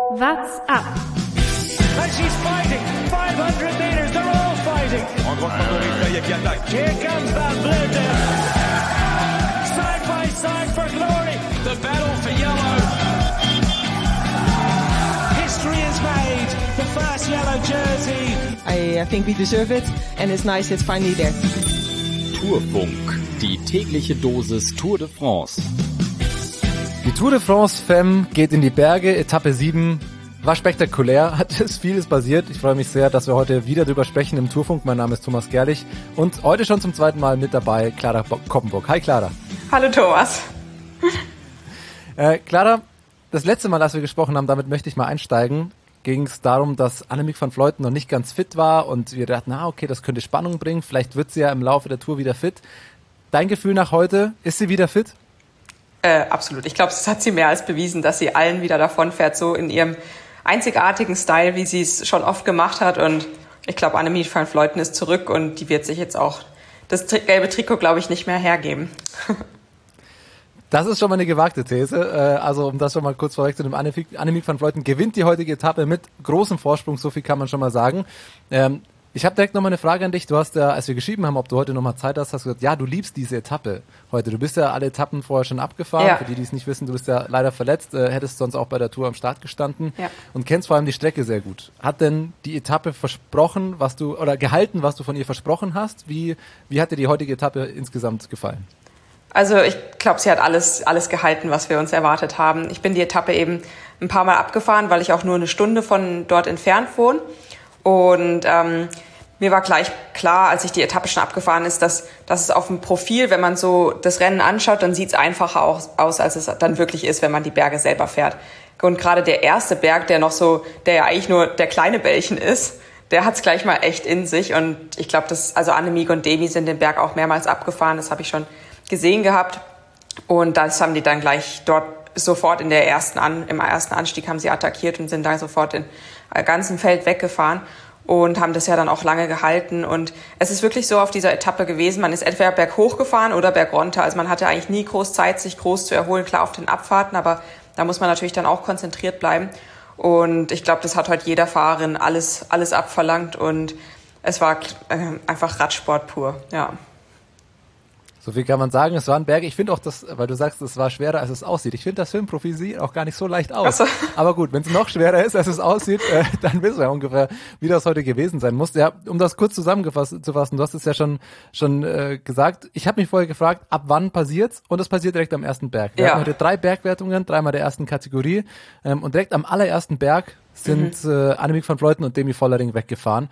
What's up? And she's fighting. 500 meters, they're all fighting. En grande favori, qui attaque. Here comes Van Vleuten. Side by side for glory. The battle for yellow. History is made. The first yellow jersey. I think we deserve it, and it's nice it's finally there. Tourfunk, die tägliche Dosis Tour de France. Die Tour de France Femme geht in die Berge, Etappe 7, war spektakulär, ist vieles passiert. Ich freue mich sehr, dass wir heute wieder drüber sprechen im Tourfunk. Mein Name ist Thomas Gerlich und heute schon zum zweiten Mal mit dabei Clara Koppenburg. Hi Clara. Hallo Thomas. Clara, das letzte Mal, als wir gesprochen haben, damit möchte ich mal einsteigen, ging es darum, dass Annemiek van Vleuten noch nicht ganz fit war und wir dachten, okay, das könnte Spannung bringen, vielleicht wird sie ja im Laufe der Tour wieder fit. Dein Gefühl nach heute, ist sie wieder fit? Absolut. Ich glaube, das hat sie mehr als bewiesen, dass sie allen wieder davonfährt, so in ihrem einzigartigen Style, wie sie es schon oft gemacht hat. Und ich glaube, Annemiek van Vleuten ist zurück und die wird sich jetzt auch das gelbe Trikot, glaube ich, nicht mehr hergeben. Das ist schon mal eine gewagte These. Also um das schon mal kurz vorwegzunehmen, Annemiek van Vleuten gewinnt die heutige Etappe mit großem Vorsprung, so viel kann man schon mal sagen. Ich habe direkt nochmal eine Frage an dich. Du hast ja, als wir geschrieben haben, ob du heute nochmal Zeit hast, hast du gesagt, ja, du liebst diese Etappe heute. Du bist ja alle Etappen vorher schon abgefahren. Ja. Für die, die es nicht wissen, du bist ja leider verletzt, hättest sonst auch bei der Tour am Start gestanden und kennst vor allem die Strecke sehr gut. Hat denn die Etappe versprochen, gehalten, was du von ihr versprochen hast? Wie hat dir die heutige Etappe insgesamt gefallen? Also ich glaube, sie hat alles gehalten, was wir uns erwartet haben. Ich bin die Etappe eben ein paar Mal abgefahren, weil ich auch nur eine Stunde von dort entfernt wohne. Und mir war gleich klar, als ich die Etappe schon abgefahren ist, dass es auf dem Profil, wenn man so das Rennen anschaut, dann sieht es einfacher aus, als es dann wirklich ist, wenn man die Berge selber fährt. Und gerade der erste Berg, der ja eigentlich nur der kleine Bällchen ist, der hat es gleich mal echt in sich. Und ich glaube, also Annemiek und Demi sind den Berg auch mehrmals abgefahren, das habe ich schon gesehen gehabt. Und das haben die dann gleich dort sofort im ersten Anstieg haben sie attackiert und sind dann sofort im ganzen Feld weggefahren und haben das ja dann auch lange gehalten. Und es ist wirklich so auf dieser Etappe gewesen, man ist entweder berghoch gefahren oder bergunter. Also man hatte eigentlich nie groß Zeit, sich groß zu erholen, klar auf den Abfahrten, aber da muss man natürlich dann auch konzentriert bleiben. Und ich glaube, das hat heute jeder Fahrerin alles abverlangt und es war einfach Radsport pur, ja. So viel kann man sagen, es war ein Berg. Ich finde auch, weil du sagst, es war schwerer, als es aussieht. Ich finde, das Filmprofi sieht auch gar nicht so leicht aus. So. Aber gut, wenn es noch schwerer ist, als es aussieht, dann wissen wir ungefähr, wie das heute gewesen sein muss. Ja, um das kurz zusammengefasst zu fassen, du hast es ja schon gesagt. Ich habe mich vorher gefragt, ab wann passiert's? Und es passiert direkt am ersten Berg. Wir hatten heute 3 Bergwertungen, 3-mal der ersten Kategorie. Und direkt am allerersten Berg sind Annemiek van Vleuten und Demi Vollering weggefahren.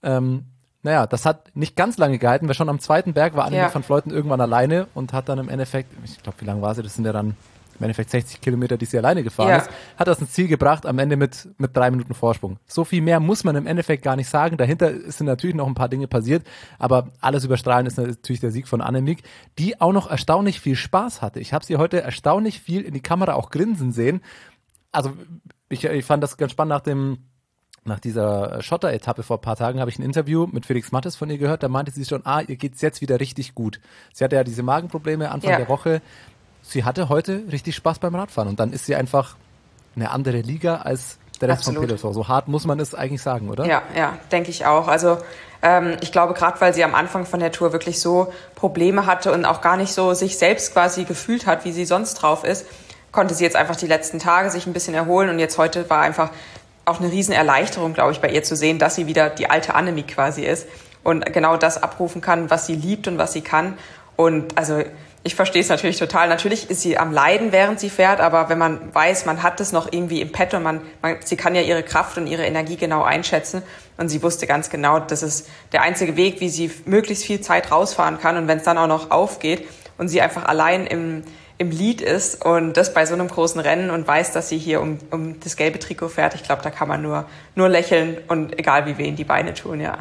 Naja, das hat nicht ganz lange gehalten, weil schon am zweiten Berg war Annemiek van Vleuten irgendwann alleine und hat dann im Endeffekt, ich glaube, wie lange war sie? Das sind ja dann im Endeffekt 60 Kilometer, die sie alleine gefahren ist, hat das ins Ziel gebracht, am Ende mit 3 Minuten Vorsprung. So viel mehr muss man im Endeffekt gar nicht sagen. Dahinter sind natürlich noch ein paar Dinge passiert, aber alles überstrahlend ist natürlich der Sieg von Annemiek, die auch noch erstaunlich viel Spaß hatte. Ich habe sie heute erstaunlich viel in die Kamera auch grinsen sehen. Also ich fand das ganz spannend nach dieser Schotter-Etappe vor ein paar Tagen habe ich ein Interview mit Felix Mattes von ihr gehört, da meinte sie schon, ihr geht's jetzt wieder richtig gut. Sie hatte ja diese Magenprobleme Anfang der Woche. Sie hatte heute richtig Spaß beim Radfahren und dann ist sie einfach eine andere Liga als der Rest vom Peloton. So hart muss man es eigentlich sagen, oder? Ja, denke ich auch. Also ich glaube, gerade weil sie am Anfang von der Tour wirklich so Probleme hatte und auch gar nicht so sich selbst quasi gefühlt hat, wie sie sonst drauf ist, konnte sie jetzt einfach die letzten Tage sich ein bisschen erholen und jetzt heute war einfach auch eine riesen Erleichterung, glaube ich, bei ihr zu sehen, dass sie wieder die alte Annemiek quasi ist und genau das abrufen kann, was sie liebt und was sie kann. Und also ich verstehe es natürlich total. Natürlich ist sie am Leiden, während sie fährt, aber wenn man weiß, man hat es noch irgendwie im Petto, sie kann ja ihre Kraft und ihre Energie genau einschätzen und sie wusste ganz genau, das ist der einzige Weg, wie sie möglichst viel Zeit rausfahren kann und wenn es dann auch noch aufgeht und sie einfach allein im Lead ist und das bei so einem großen Rennen und weiß, dass sie hier um das gelbe Trikot fährt, ich glaube, da kann man nur lächeln und egal wie weh die Beine tun, ja.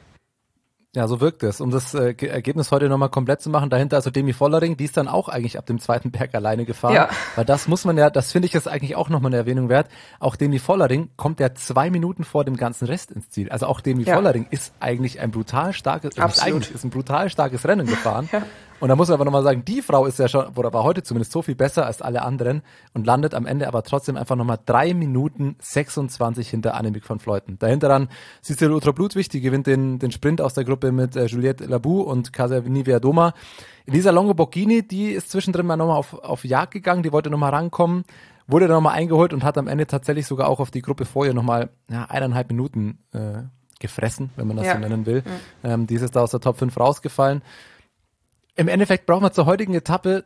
Ja, so wirkt es. Um das Ergebnis heute nochmal komplett zu machen, dahinter also Demi Vollering, die ist dann auch eigentlich ab dem zweiten Berg alleine gefahren. Ja. Weil das muss man das finde ich ist eigentlich auch nochmal eine Erwähnung wert. Auch Demi Vollering kommt ja 2 Minuten vor dem ganzen Rest ins Ziel. Also auch Demi Vollering ist eigentlich ein brutal starkes Rennen gefahren. Und da muss man aber nochmal sagen, die Frau ist ja schon, oder war heute zumindest so viel besser als alle anderen und landet am Ende aber trotzdem einfach nochmal 3 Minuten 26 hinter Annemiek van Vleuten. Dahinter dann Cicely Uttrup-Ludwig, die gewinnt den Sprint aus der Gruppe mit Juliette Labou und Kasia Viadoma. Elisa Longo-Borghini, die ist zwischendrin mal nochmal auf Jagd gegangen, die wollte nochmal rankommen, wurde dann nochmal eingeholt und hat am Ende tatsächlich sogar auch auf die Gruppe vor ihr nochmal 1,5 Minuten gefressen, wenn man das so nennen will. Die ist jetzt da aus der Top 5 rausgefallen. Im Endeffekt braucht man zur heutigen Etappe,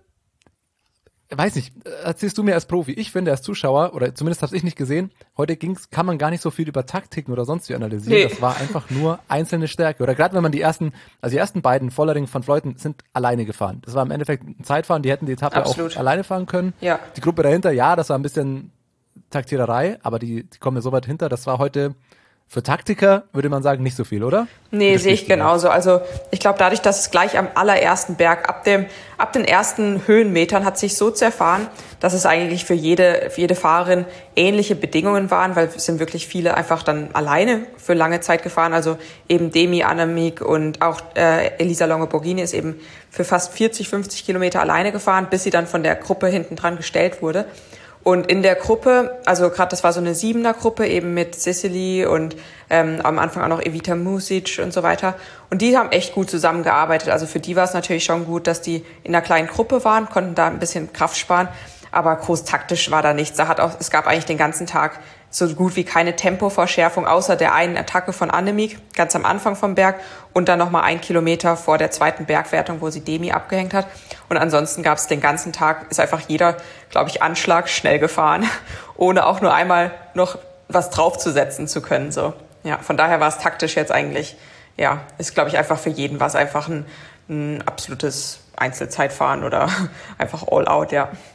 weiß nicht, erzählst du mir als Profi, ich finde als Zuschauer, oder zumindest habe ich nicht gesehen, heute kann man gar nicht so viel über Taktiken oder sonst wie analysieren, Das war einfach nur einzelne Stärke. Oder gerade wenn man die ersten beiden, Vollering, Van Vleuten, sind alleine gefahren. Das war im Endeffekt ein Zeitfahren, die hätten die Etappe auch alleine fahren können. Ja. Die Gruppe dahinter, das war ein bisschen Taktiererei, aber die kommen ja so weit hinter, das war heute für Taktiker, würde man sagen, nicht so viel, oder? Nee, sehe ich genauso. Also ich glaube, dadurch, dass es gleich am allerersten Berg, ab den ersten Höhenmetern hat sich so zerfahren, dass es eigentlich für jede Fahrerin ähnliche Bedingungen waren, weil es sind wirklich viele einfach dann alleine für lange Zeit gefahren. Also eben Demi, Annemiek und auch Elisa Longo-Borghini ist eben für fast 40, 50 Kilometer alleine gefahren, bis sie dann von der Gruppe hinten dran gestellt wurde. Und in der Gruppe, also gerade das war so eine 7er-Gruppe eben mit Cicely und am Anfang auch noch Evita Music und so weiter. Und die haben echt gut zusammengearbeitet. Also für die war es natürlich schon gut, dass die in einer kleinen Gruppe waren, konnten da ein bisschen Kraft sparen. Aber groß taktisch war da nichts. Es gab eigentlich den ganzen Tag so gut wie keine Tempoverschärfung, außer der einen Attacke von Annemiek, ganz am Anfang vom Berg und dann nochmal 1 Kilometer vor der zweiten Bergwertung, wo sie Demi abgehängt hat. Und ansonsten gab es den ganzen Tag, ist einfach jeder, glaube ich, Anschlag schnell gefahren, ohne auch nur einmal noch was draufzusetzen zu können. So. Ja, von daher war es taktisch jetzt eigentlich, ist, glaube ich, einfach für jeden was einfach ein absolutes Einzelzeitfahren oder einfach all out,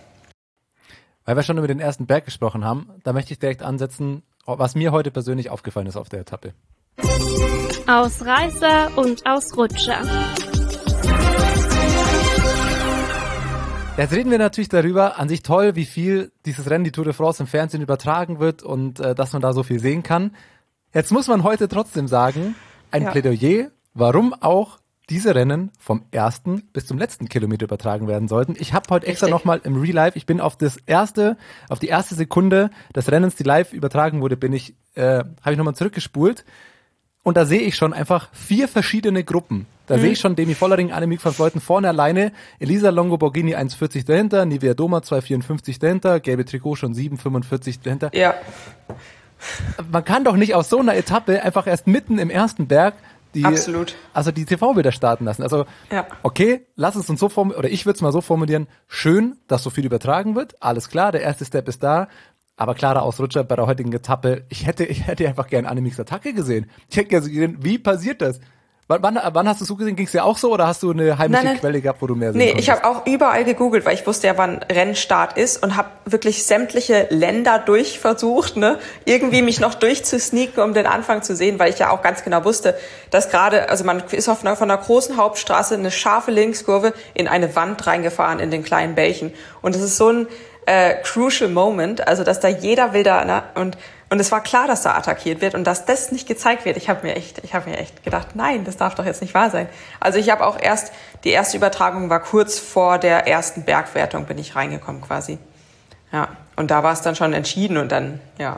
Weil wir schon über den ersten Berg gesprochen haben, da möchte ich direkt ansetzen, was mir heute persönlich aufgefallen ist auf der Etappe. Ausreißer und Ausrutscher. Jetzt reden wir natürlich darüber, an sich toll, wie viel dieses Rennen, die Tour de France, im Fernsehen übertragen wird und dass man da so viel sehen kann. Jetzt muss man heute trotzdem sagen, ein Plädoyer, warum auch diese Rennen vom ersten bis zum letzten Kilometer übertragen werden sollten. Ich habe heute extra nochmal im Real Life, ich bin auf die erste Sekunde des Rennens, die live übertragen wurde, habe ich nochmal zurückgespult und da sehe ich schon einfach 4 verschiedene Gruppen. Da sehe ich schon Demi Vollering, Annemiek van Vleuten vorne alleine, Elisa Longo-Borghini 1,40 dahinter, Nivea Viadoma 2,54 dahinter, gelbe Trikot schon 7,45 dahinter. Ja. Man kann doch nicht aus so einer Etappe einfach erst mitten im ersten Berg die TV-Bilder starten lassen. Also, okay, lass es uns so formulieren, oder ich würde es mal so formulieren, schön, dass so viel übertragen wird, alles klar, der erste Step ist da, aber klarer Ausrutscher bei der heutigen Etappe, ich hätte einfach gern Annemieks Attacke gesehen. Ich hätte gerne gesehen, wie passiert das? Wann hast du es so gesehen? Ging es dir auch so oder hast du eine heimliche Quelle gehabt, wo du mehr sehen konntest? Ich habe auch überall gegoogelt, weil ich wusste ja, wann Rennstart ist und habe wirklich sämtliche Länder durchversucht, irgendwie mich noch durchzusneaken, um den Anfang zu sehen, weil ich ja auch ganz genau wusste, dass gerade, also man ist von einer großen Hauptstraße eine scharfe Linkskurve in eine Wand reingefahren in den kleinen Bällchen und das ist so ein crucial Moment, also dass da jeder will und es war klar, dass da attackiert wird und dass das nicht gezeigt wird. Ich habe mir echt gedacht, nein, das darf doch jetzt nicht wahr sein. Also ich habe auch die erste Übertragung war kurz vor der ersten Bergwertung, bin ich reingekommen quasi. Ja, und da war es dann schon entschieden und dann, Ja,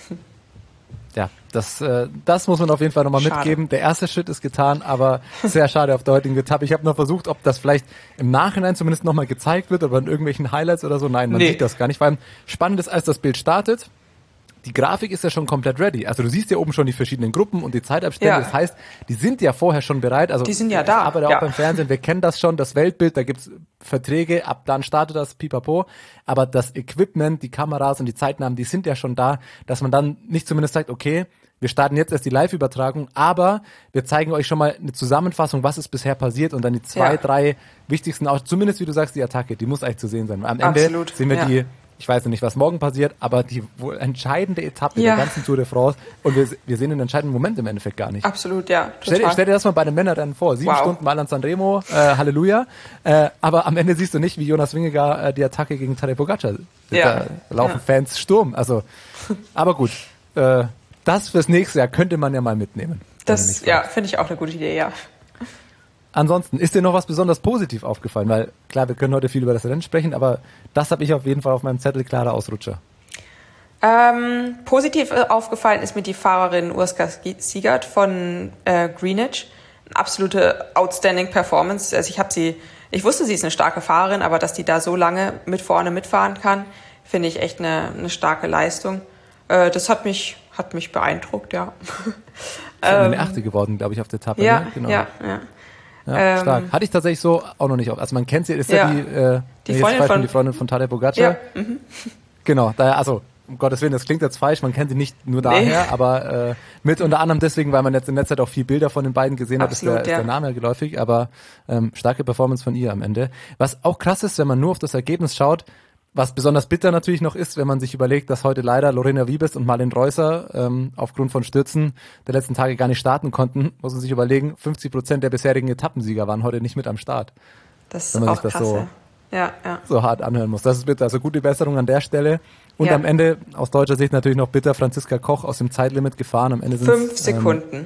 das muss man auf jeden Fall nochmal mitgeben. Der erste Schritt ist getan, aber sehr schade auf der heutigen Etappe. Ich habe noch versucht, ob das vielleicht im Nachhinein zumindest nochmal gezeigt wird oder in irgendwelchen Highlights oder so. Nein, man sieht das gar nicht. Vor allem spannend ist, als das Bild startet, die Grafik ist ja schon komplett ready. Also du siehst ja oben schon die verschiedenen Gruppen und die Zeitabstände. Ja. Das heißt, die sind ja vorher schon bereit. Also die sind ja da. Aber auch beim Fernsehen, wir kennen das schon, das Weltbild, da gibt's Verträge, ab dann startet das Pipapo. Aber das Equipment, die Kameras und die Zeitnahmen, die sind ja schon da, dass man dann nicht zumindest sagt, okay, wir starten jetzt erst die Live-Übertragung, aber wir zeigen euch schon mal eine Zusammenfassung, was ist bisher passiert und dann die 2, 3 wichtigsten, auch zumindest wie du sagst, die Attacke, die muss eigentlich zu sehen sein. Am Ende sehen wir die, ich weiß noch nicht, was morgen passiert, aber die wohl entscheidende Etappe der ganzen Tour de France und wir sehen den entscheidenden Moment im Endeffekt gar nicht. Absolut, ja. Total. Stell dir das mal bei den Männerrennen vor, 7 Stunden Mailand Sanremo, Halleluja, aber am Ende siehst du nicht, wie Jonas Vingegaard die Attacke gegen Tadej Pogacar, da laufen Fans Sturm, also, aber gut, das fürs nächste Jahr könnte man ja mal mitnehmen. Das, finde ich auch eine gute Idee, ja. Ansonsten, ist dir noch was besonders positiv aufgefallen? Weil klar, wir können heute viel über das Rennen sprechen, aber das habe ich auf jeden Fall auf meinem Zettel, klarer Ausrutscher. Positiv aufgefallen ist mir die Fahrerin Urska Siegert von Greenwich. Eine absolute outstanding Performance. Also ich wusste, sie ist eine starke Fahrerin, aber dass die da so lange mit vorne mitfahren kann, finde ich echt eine starke Leistung. Das hat mich beeindruckt, ja. Ist eine 8. geworden, glaube ich, auf der Etappe. Ja, ne? Genau. ja. Ja, stark. Hatte ich tatsächlich so auch noch nicht auf. Also man kennt sie, ist ja die Freundin von Tadej Pogacar. Ja. Genau, daher, also um Gottes Willen, das klingt jetzt falsch, man kennt sie nicht nur daher, aber mit unter anderem deswegen, weil man jetzt in letzter Zeit auch viel Bilder von den beiden gesehen hat, ist der Name ja geläufig, aber starke Performance von ihr am Ende. Was auch krass ist, wenn man nur auf das Ergebnis schaut, was besonders bitter natürlich noch ist, wenn man sich überlegt, dass heute leider Lorena Wiebes und Malin Reusser aufgrund von Stürzen der letzten Tage gar nicht starten konnten, muss man sich überlegen, 50% der bisherigen Etappensieger waren heute nicht mit am Start. Das ist auch krass, so hart anhören muss. Das ist bitter. Also gute Besserung an der Stelle. Und am Ende, aus deutscher Sicht natürlich noch bitter, Franziska Koch aus dem Zeitlimit gefahren. Am Ende sind 5 Sekunden.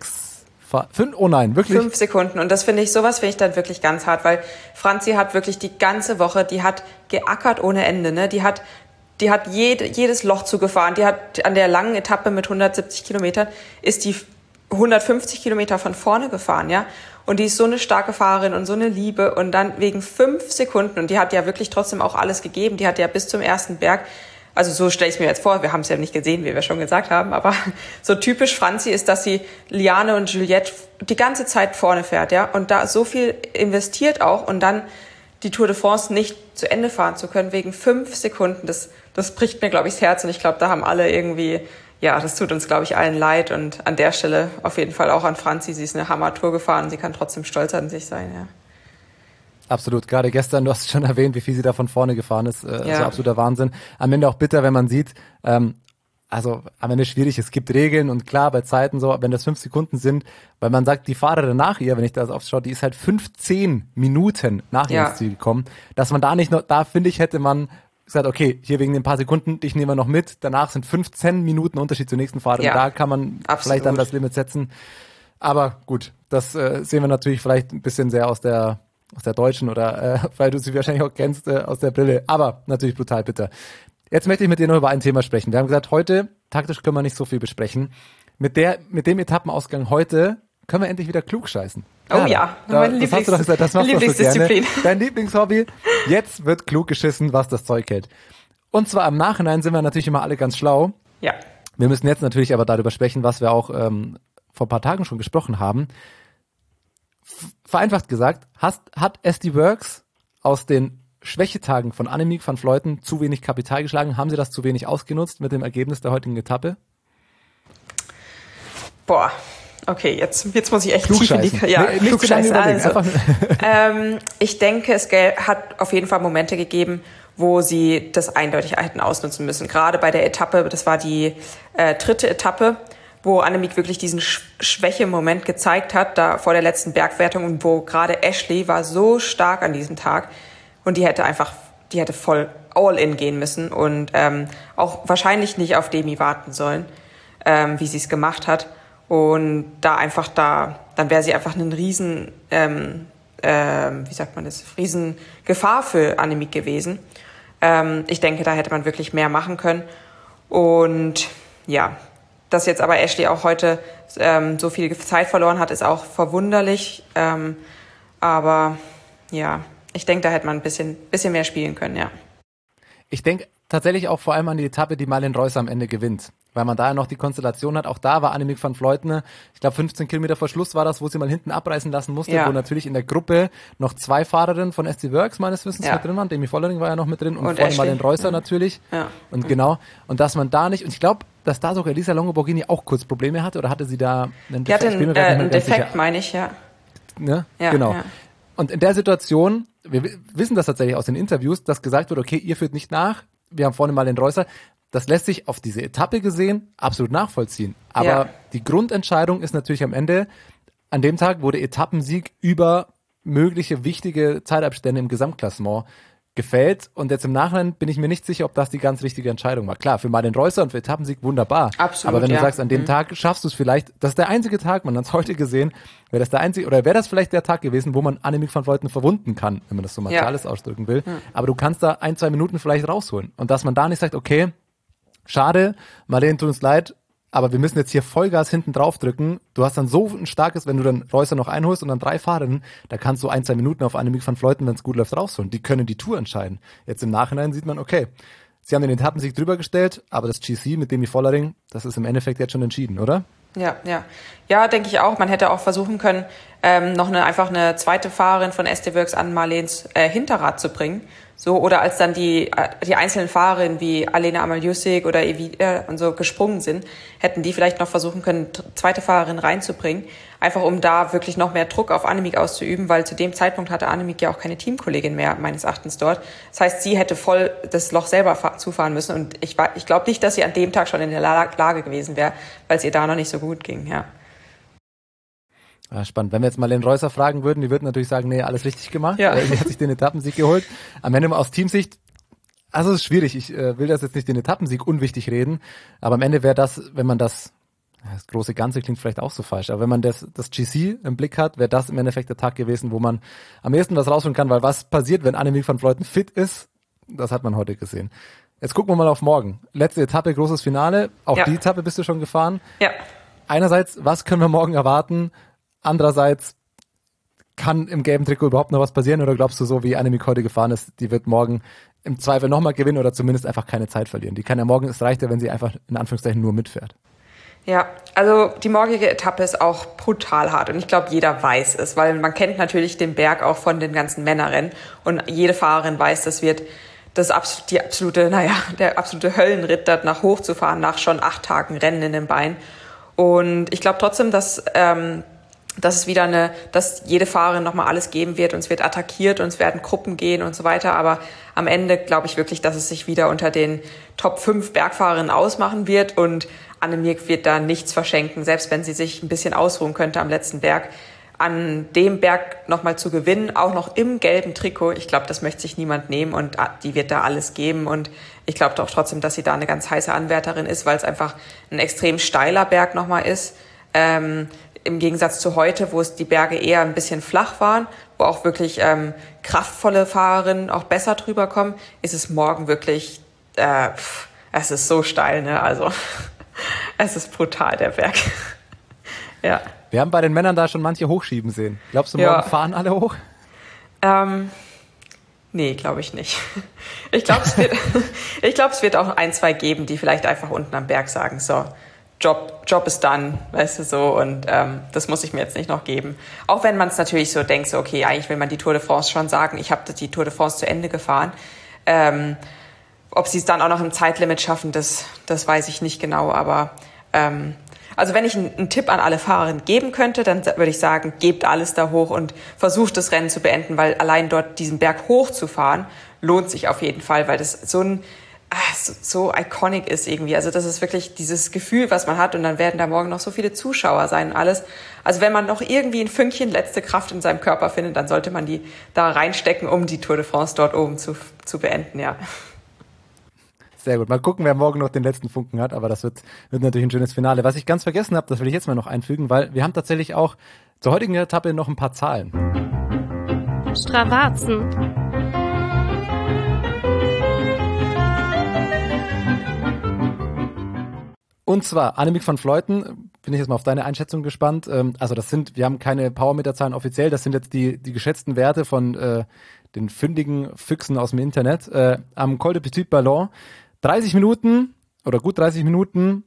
5, oh nein, wirklich? 5 Sekunden. Und sowas finde ich dann wirklich ganz hart, weil Franzi hat wirklich die ganze Woche, die hat geackert ohne Ende, ne? Die hat jedes Loch zugefahren. Die hat an der langen Etappe mit 170 Kilometern, ist die 150 Kilometer von vorne gefahren, ja? Und die ist so eine starke Fahrerin und so eine Liebe und dann wegen 5 Sekunden, und die hat ja wirklich trotzdem auch alles gegeben, die hat ja bis zum ersten Berg, also so stelle ich es mir jetzt vor, wir haben es ja nicht gesehen, wie wir schon gesagt haben, aber so typisch Franzi ist, dass sie Liane und Juliette die ganze Zeit vorne fährt, ja, und da so viel investiert auch und dann die Tour de France nicht zu Ende fahren zu können wegen 5 Sekunden, das bricht mir, glaube ich, das Herz, und ich glaube, da haben alle irgendwie, ja, das tut uns, glaube ich, allen leid, und an der Stelle auf jeden Fall auch an Franzi, sie ist eine Hammer-Tour gefahren, sie kann trotzdem stolz an sich sein, ja. Absolut, gerade gestern, du hast schon erwähnt, wie viel sie da von vorne gefahren ist, so absoluter Wahnsinn. Am Ende auch bitter, wenn man sieht, also am Ende schwierig, es gibt Regeln und klar, bei Zeiten so, wenn das 5 Sekunden sind, weil man sagt, die Fahrerin nach ihr, wenn ich das aufschaue, die ist halt 15 Minuten nach ihr ins Ziel gekommen, dass man da nicht noch, da finde ich, hätte man gesagt, okay, hier wegen den paar Sekunden, dich nehmen wir noch mit, danach sind 15 Minuten Unterschied zur nächsten Fahrerin, da kann man vielleicht dann das Limit setzen, aber gut, das sehen wir natürlich vielleicht ein bisschen sehr aus der deutschen oder weil du sie wahrscheinlich auch kennst, aus der Brille. Aber natürlich brutal bitter. Jetzt möchte ich mit dir noch über ein Thema sprechen. Wir haben gesagt, heute, taktisch können wir nicht so viel besprechen. Mit dem Etappenausgang heute können wir endlich wieder klugscheißen. Oh ja, das hast du doch gesagt, das machst du so gerne. Dein Lieblingshobby, jetzt wird klug geschissen, was das Zeug hält. Und zwar im Nachhinein sind wir natürlich immer alle ganz schlau. Ja. Wir müssen jetzt natürlich aber darüber sprechen, was wir auch vor ein paar Tagen schon gesprochen haben. Vereinfacht gesagt, hat SD Worx aus den Schwächetagen von Annemiek van Vleuten zu wenig Kapital geschlagen? Haben sie das zu wenig ausgenutzt mit dem Ergebnis der heutigen Etappe? Boah, okay, jetzt muss ich echt tief in die Klugscheißen. Also, ich denke, es hat auf jeden Fall Momente gegeben, wo sie das eindeutig hätten ausnutzen müssen. Gerade bei der Etappe, das war die 3. Etappe, wo Annemiek wirklich diesen Schwächemoment gezeigt hat, da vor der letzten Bergwertung, und wo gerade Ashley war so stark an diesem Tag, und die hätte voll all in gehen müssen und auch wahrscheinlich nicht auf Demi warten sollen, wie sie es gemacht hat, und dann wäre sie einfach eine riesen Gefahr für Annemiek gewesen. Ich denke, da hätte man wirklich mehr machen können, und ja, dass jetzt aber Ashley auch heute so viel Zeit verloren hat, ist auch verwunderlich. Aber ja, ich denke, da hätte man ein bisschen mehr spielen können, ja. Ich denke tatsächlich auch vor allem an die Etappe, die Malin Reusser am Ende gewinnt. Weil man da ja noch die Konstellation hat. Auch da war Annemiek van Vleuten, ich glaube 15 Kilometer vor Schluss war das, wo sie mal hinten abreißen lassen musste, wo natürlich in der Gruppe noch 2 Fahrerinnen von SD Worx meines Wissens mit drin waren. Demi Vollering war ja noch mit drin und vorne Malin Reusser natürlich. Ja. Und genau. Und dass man da nicht, und ich glaube, dass da sogar Elisa Longo Borghini auch kurz Probleme hatte, oder hatte sie da einen Defekt? Die hatte einen Defekt, meine ich, ja. Ne? Ja, genau. Ja. Und in der Situation, wir wissen das tatsächlich aus den Interviews, dass gesagt wird, okay, ihr führt nicht nach, wir haben vorne Malin Reusser. Das lässt sich auf diese Etappe gesehen absolut nachvollziehen. Aber die Grundentscheidung ist natürlich am Ende, an dem Tag wurde Etappensieg über mögliche wichtige Zeitabstände im Gesamtklassement gefällt. Und jetzt im Nachhinein bin ich mir nicht sicher, ob das die ganz richtige Entscheidung war. Klar, für Marlen Reusser und für Etappensieg wunderbar. Absolut, aber wenn du sagst, an dem Tag schaffst du es vielleicht, das ist der einzige Tag, man hat es heute gesehen, wäre das vielleicht der Tag gewesen, wo man Annemiek van Vleuten verwunden kann, wenn man das so martialisch ausdrücken will. Aber du kannst da 1-2 Minuten vielleicht rausholen. Und dass man da nicht sagt, okay, schade, Marlen, tut uns leid, aber wir müssen jetzt hier Vollgas hinten drauf drücken. Du hast dann so ein starkes, wenn du dann Reusser noch einholst und dann 3 Fahrerinnen, da kannst du 1-2 Minuten auf Annemiek van Vleuten, wenn es gut läuft, rausholen. Die können die Tour entscheiden. Jetzt im Nachhinein sieht man, okay, sie haben den Etappensieg drüber gestellt, aber das GC mit Demi Vollering, das ist im Endeffekt jetzt schon entschieden, oder? Ja, denke ich auch. Man hätte auch versuchen können, noch einfach eine zweite Fahrerin von SD Worx an Marlens Hinterrad zu bringen. So, oder als dann die einzelnen Fahrerinnen wie Alena Amaljusic oder Evita und so gesprungen sind, hätten die vielleicht noch versuchen können, zweite Fahrerin reinzubringen. Einfach um da wirklich noch mehr Druck auf Annemiek auszuüben, weil zu dem Zeitpunkt hatte Annemiek ja auch keine Teamkollegin mehr, meines Erachtens dort. Das heißt, sie hätte voll das Loch selber zufahren müssen. Und ich glaube nicht, dass sie an dem Tag schon in der Lage gewesen wäre, weil es ihr da noch nicht so gut ging, ja. Ja, spannend. Wenn wir jetzt mal den Reusser fragen würden, die würden natürlich sagen, nee, alles richtig gemacht. Ja. Sie hat sich den Etappensieg geholt. Am Ende aus Teamsicht, also es ist schwierig. Ich will das jetzt nicht den Etappensieg unwichtig reden, aber am Ende wäre das, wenn man das große Ganze klingt vielleicht auch so falsch, aber wenn man das GC im Blick hat, wäre das im Endeffekt der Tag gewesen, wo man am ehesten was rausholen kann, weil was passiert, wenn Annemiek van Vleuten fit ist, das hat man heute gesehen. Jetzt gucken wir mal auf morgen. Letzte Etappe, großes Finale. Auch die Etappe bist du schon gefahren. Ja. Einerseits, was können wir morgen erwarten? Andererseits, kann im gelben Trikot überhaupt noch was passieren oder glaubst du, so wie Annemiek heute gefahren ist, die wird morgen im Zweifel nochmal gewinnen oder zumindest einfach keine Zeit verlieren? Die kann ja morgen, es reicht ja, wenn sie einfach in Anführungszeichen nur mitfährt. Ja, also die morgige Etappe ist auch brutal hart und ich glaube, jeder weiß es, weil man kennt natürlich den Berg auch von den ganzen Männerrennen und jede Fahrerin weiß, das wird der absolute Höllenritt, dort nach hoch zu fahren, nach schon 8 Tagen Rennen in den Beinen. Und ich glaube trotzdem, dass dass jede Fahrerin nochmal alles geben wird und es wird attackiert und es werden Gruppen gehen und so weiter. Aber am Ende glaube ich wirklich, dass es sich wieder unter den Top 5 Bergfahrerinnen ausmachen wird und Annemiek wird da nichts verschenken, selbst wenn sie sich ein bisschen ausruhen könnte am letzten Berg. An dem Berg nochmal zu gewinnen, auch noch im gelben Trikot, ich glaube, das möchte sich niemand nehmen und die wird da alles geben. Und ich glaube doch trotzdem, dass sie da eine ganz heiße Anwärterin ist, weil es einfach ein extrem steiler Berg nochmal ist. Im Gegensatz zu heute, wo es die Berge eher ein bisschen flach waren, wo auch wirklich kraftvolle Fahrerinnen auch besser drüber kommen, ist es morgen wirklich, es ist so steil, ne? Also es ist brutal, der Berg. Ja. Wir haben bei den Männern da schon manche hochschieben sehen. Glaubst du, morgen fahren alle hoch? Nee, glaube ich nicht. Ich glaube, es wird auch 1, 2 geben, die vielleicht einfach unten am Berg sagen, so, Job ist done, weißt du, so, und das muss ich mir jetzt nicht noch geben. Auch wenn man es natürlich so denkt, so, okay, eigentlich will man die Tour de France schon sagen, ich habe die Tour de France zu Ende gefahren. Ob sie es dann auch noch im Zeitlimit schaffen, das weiß ich nicht genau, aber also wenn ich einen Tipp an alle Fahrerinnen geben könnte, dann würde ich sagen, gebt alles da hoch und versucht das Rennen zu beenden, weil allein dort diesen Berg hochzufahren lohnt sich auf jeden Fall, weil das so iconic ist irgendwie. Also das ist wirklich dieses Gefühl, was man hat und dann werden da morgen noch so viele Zuschauer sein und alles. Also wenn man noch irgendwie ein Fünkchen letzte Kraft in seinem Körper findet, dann sollte man die da reinstecken, um die Tour de France dort oben zu beenden, ja. Sehr gut. Mal gucken, wer morgen noch den letzten Funken hat, aber das wird natürlich ein schönes Finale. Was ich ganz vergessen habe, das will ich jetzt mal noch einfügen, weil wir haben tatsächlich auch zur heutigen Etappe noch ein paar Zahlen. Stravazen. Und zwar, Annemiek van Vleuten, bin ich jetzt mal auf deine Einschätzung gespannt. Also wir haben keine Powermeter-Zahlen offiziell, das sind jetzt die geschätzten Werte von den fündigen Füchsen aus dem Internet. Am Col de Petit Ballon 30 Minuten oder gut 30 Minuten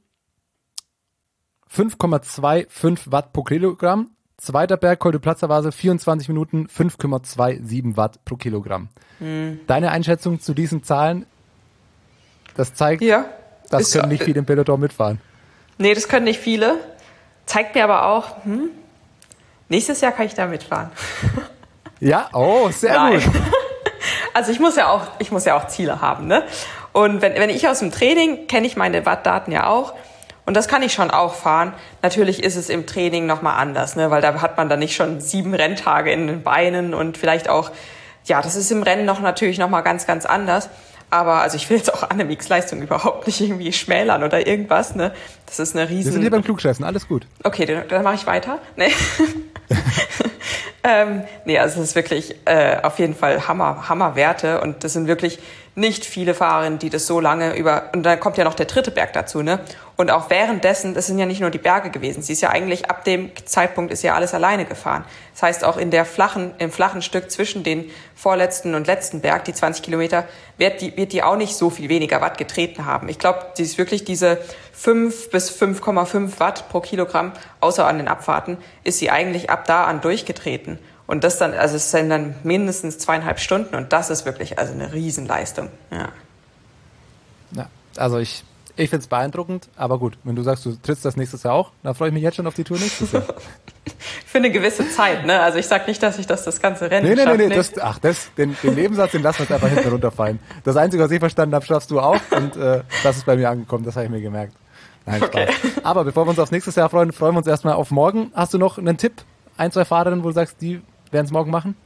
5,25 Watt pro Kilogramm. Zweiter Berg, Col de Platzer Vase, 24 Minuten 5,27 Watt pro Kilogramm. Deine Einschätzung zu diesen Zahlen? Das zeigt, das können nicht viele im Peloton mitfahren. Nee, das können nicht viele. Zeigt mir aber auch, nächstes Jahr kann ich da mitfahren. Ja, sehr gut. Also ich muss ja auch Ziele haben, ne? Und wenn ich aus dem Training, kenne ich meine Wattdaten ja auch. Und das kann ich schon auch fahren. Natürlich ist es im Training nochmal anders, ne? Weil da hat man dann nicht schon 7 Renntage in den Beinen und vielleicht auch ja, das ist im Rennen natürlich noch mal ganz, ganz anders. Aber also ich will jetzt auch Annemieks Leistung überhaupt nicht irgendwie schmälern oder irgendwas. Ne? Das ist eine riesen... Wir sind hier beim Klugscheißen, alles gut. Okay, dann mache ich weiter. Nee. Nee, also es ist wirklich auf jeden Fall Hammerwerte und das sind wirklich nicht viele Fahrerinnen, die das so lange und dann kommt ja noch der dritte Berg dazu, ne? Und auch währenddessen, das sind ja nicht nur die Berge gewesen, sie ist ja eigentlich ab dem Zeitpunkt ist ja alles alleine gefahren. Das heißt auch im flachen Stück zwischen den vorletzten und letzten Berg, die 20 Kilometer, wird die auch nicht so viel weniger Watt getreten haben. Ich glaube, sie ist wirklich diese 5 bis 5,5 Watt pro Kilogramm, außer an den Abfahrten, ist sie eigentlich ab da an durchgetreten. Und das dann, also es sind dann mindestens 2,5 Stunden und das ist wirklich also eine Riesenleistung. Ja, also ich finde es beeindruckend, aber gut, wenn du sagst, du trittst das nächstes Jahr auch, dann freue ich mich jetzt schon auf die Tour nächstes Jahr. Für eine gewisse Zeit, ne? Also ich sag nicht, dass ich das ganze Rennen schaffe. Nee, den Nebensatz, den lassen wir jetzt einfach hinten runterfallen. Das Einzige, was ich verstanden habe, schaffst du auch und das ist bei mir angekommen, das habe ich mir gemerkt. Nein, Spaß. Okay. Aber bevor wir uns aufs nächstes Jahr freuen wir uns erstmal auf morgen. Hast du noch einen Tipp? 1, 2 Fahrerinnen, wo du sagst, die werden es morgen machen?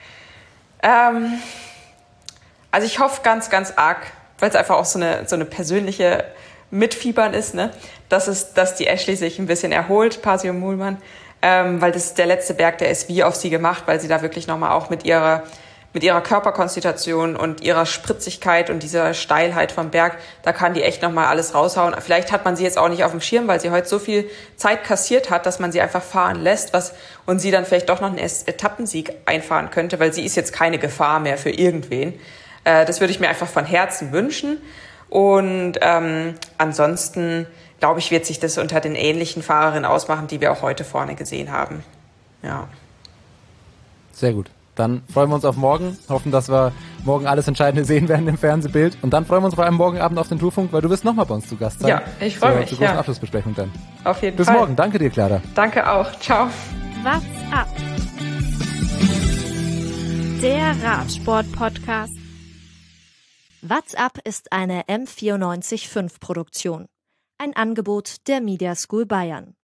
Also ich hoffe ganz, ganz arg, weil es einfach auch so eine persönliche Mitfiebern ist, ne? Dass die Ashley sich ein bisschen erholt, Pasio Mulman, weil das ist der letzte Berg, der ist wie auf sie gemacht, weil sie da wirklich nochmal auch mit ihrer Körperkonstitution und ihrer Spritzigkeit und dieser Steilheit vom Berg, da kann die echt nochmal alles raushauen. Vielleicht hat man sie jetzt auch nicht auf dem Schirm, weil sie heute so viel Zeit kassiert hat, dass man sie einfach fahren lässt, und sie dann vielleicht doch noch einen Etappensieg einfahren könnte, weil sie ist jetzt keine Gefahr mehr für irgendwen. Das würde ich mir einfach von Herzen wünschen. Und ansonsten, glaube ich, wird sich das unter den ähnlichen Fahrerinnen ausmachen, die wir auch heute vorne gesehen haben. Ja. Sehr gut. Dann freuen wir uns auf morgen, hoffen, dass wir morgen alles Entscheidende sehen werden im Fernsehbild. Und dann freuen wir uns vor allem morgen Abend auf den Tourfunk, weil du wirst nochmal bei uns zu Gast sein. Ja, ich freue mich. Zur großen Abschlussbesprechung dann. Auf jeden Fall. Bis morgen. Danke dir, Clara. Danke auch. Ciao. What's up? Der Radsport-Podcast. What's up ist eine M94.5 Produktion. Ein Angebot der Media School Bayern.